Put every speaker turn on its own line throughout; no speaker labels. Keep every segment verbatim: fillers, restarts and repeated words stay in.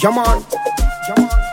Come on. Come on.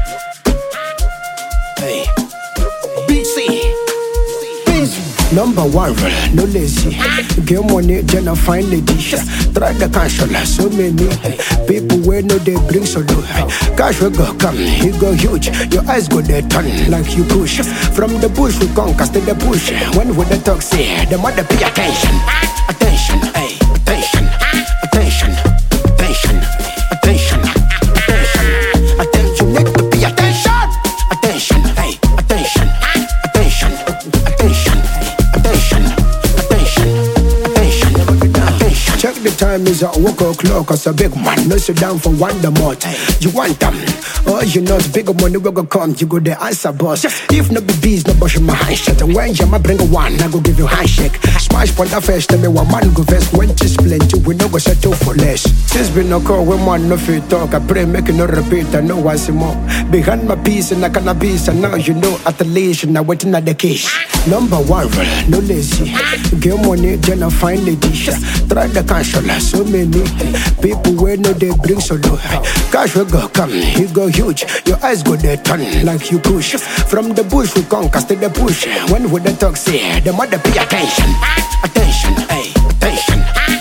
Hey. B C. Number one, no lazy. Get money, then I find lady. Try the cancel, so many people where no they bring solo. Cash will go come, he go huge. Your eyes go there turn like you push. From the bush we come, cast the bush. When would the talk say, the mother pay attention. Attention, hey, attention, attention, attention, attention, attention, attention, need to pay attention. Attention, hey, attention, attention, attention. Attention, attention, attention, attention. Check the time, is at one o'clock. Cause a big man, no sit down for one the more. You want them? Oh, you know, it's bigger money will go come. You go the answer, boss. If no be bees, no brush my handshake. And when you bring a one, I go give you handshake. Smash for the first, tell me one man go first. When just plenty, we no go settle for less. This been no call when one no fit talk. I pray, make it no repeat. I know once more. Behind my piece and I cannot be. And now you know at the leash and I waiting at the case. Number one, no lazy. Get money, then I find lady. Try the cancel, so many people where no they bring solo. Cash will go come, he go huge. Your eyes go there turn like you push. From the bush we come, cast the push. When would the talk say, the mother pay attention. Attention, hey, attention.